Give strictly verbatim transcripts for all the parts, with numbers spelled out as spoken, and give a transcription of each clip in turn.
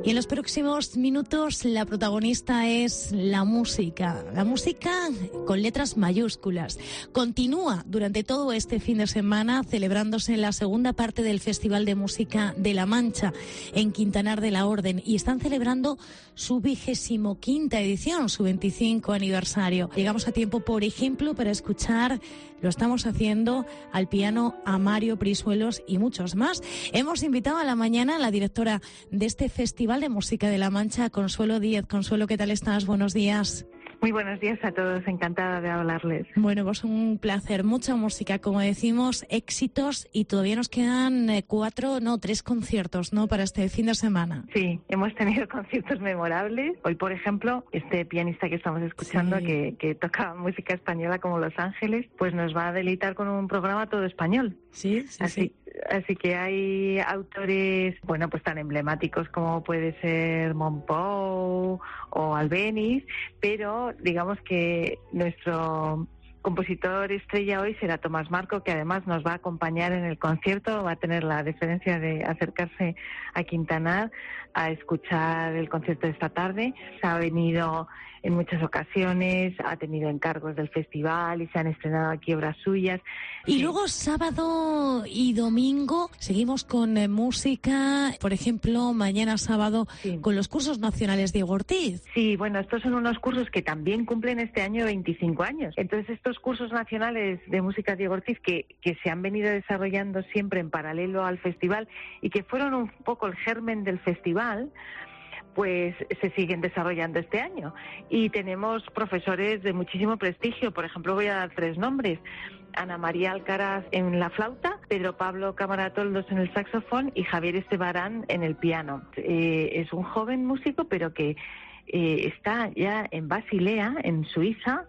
Y en los próximos minutos la protagonista es la música, la música con letras mayúsculas. Continúa durante todo este fin de semana celebrándose la segunda parte del Festival de Música de La Mancha en Quintanar de la Orden y están celebrando su vigésimo quinta edición, su veinticinco aniversario. Llegamos a tiempo, por ejemplo, para escuchar, lo estamos haciendo, al piano a Mario Prisuelos y muchos más. Hemos invitado a la mañana a la directora de este Festival de Música de La Mancha, Consuelo Díez. Consuelo, ¿qué tal estás? Buenos días. Muy buenos días a todos, encantada de hablarles. Bueno, pues un placer, mucha música, como decimos, éxitos, y todavía nos quedan eh, cuatro, no, tres conciertos, ¿no?, para este fin de semana. Sí, hemos tenido conciertos memorables. Hoy, por ejemplo, este pianista que estamos escuchando, sí. que, que toca música española como Los Ángeles, pues nos va a deleitar con un programa todo español. Sí, sí, Así, sí. Así que hay autores, bueno, pues tan emblemáticos como puede ser Monpou o Albéniz, pero digamos que nuestro compositor estrella hoy será Tomás Marco, que además nos va a acompañar en el concierto, va a tener la deferencia de acercarse a Quintanar a escuchar el concierto de esta tarde. Se ha venido en muchas ocasiones, ha tenido encargos del festival y se han estrenado aquí obras suyas. Y sí. Luego sábado y domingo seguimos con eh, música, por ejemplo, mañana sábado sí. con los cursos nacionales Diego Ortiz. Sí, bueno, estos son unos cursos que también cumplen este año veinticinco años. Entonces estos cursos nacionales de música Diego Ortiz que, que se han venido desarrollando siempre en paralelo al festival y que fueron un poco el germen del festival, pues se siguen desarrollando este año. Y tenemos profesores de muchísimo prestigio. Por ejemplo, voy a dar tres nombres. Ana María Alcaraz en la flauta, Pedro Pablo Camaratoldos en el saxofón y Javier Estebarán en el piano. Eh, es un joven músico, pero que eh, está ya en Basilea, en Suiza,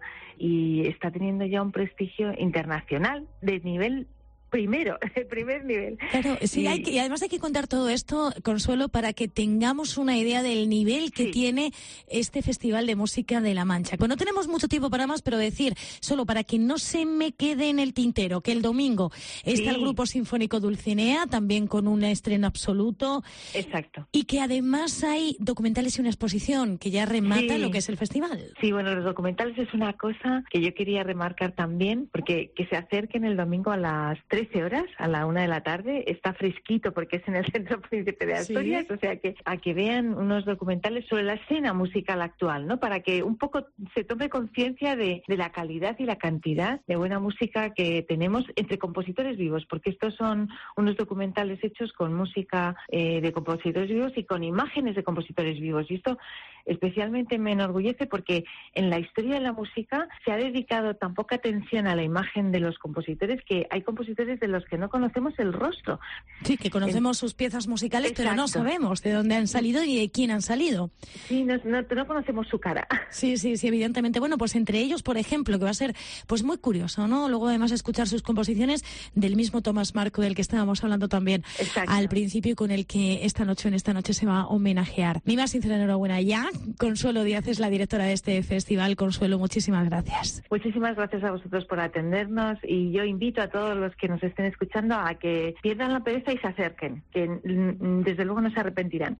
y está teniendo ya un prestigio internacional de nivel primero, el primer nivel. Claro, sí, y, hay que, y además hay que contar todo esto, Consuelo, para que tengamos una idea del nivel que sí. tiene este Festival de Música de La Mancha. Pues no tenemos mucho tiempo para más, pero decir, solo para que no se me quede en el tintero, que el domingo está sí. el Grupo Sinfónico Dulcinea, también con un estreno absoluto. Exacto. Y que además hay documentales y una exposición que ya remata sí. lo que es el festival. Sí, bueno, los documentales es una cosa que yo quería remarcar también, porque que se acerquen el domingo a las trece horas, a la una de la tarde, está fresquito porque es en el Centro Príncipe de Asturias, sí. o sea que a que vean unos documentales sobre la escena musical actual, ¿no? Para que un poco se tome conciencia de, de la calidad y la cantidad de buena música que tenemos entre compositores vivos, porque estos son unos documentales hechos con música eh, de compositores vivos y con imágenes de compositores vivos, y esto especialmente me enorgullece porque en la historia de la música se ha dedicado tan poca atención a la imagen de los compositores que hay compositores de los que no conocemos el rostro. Sí, que conocemos el... sus piezas musicales, exacto. pero no sabemos de dónde han salido y de quién han salido. Sí, no, no, no conocemos su cara. Sí, sí, sí, evidentemente. Bueno, pues entre ellos, por ejemplo, que va a ser pues muy curioso, ¿no? Luego además escuchar sus composiciones del mismo Tomás Marco, del que estábamos hablando también exacto. al principio y con el que esta noche, en esta noche, se va a homenajear. Mi más sincera enhorabuena ya. Consuelo Díaz es la directora de este festival. Consuelo, muchísimas gracias. Muchísimas gracias a vosotros por atendernos, y yo invito a todos los que nos estén escuchando a que pierdan la pereza y se acerquen, que desde luego no se arrepentirán.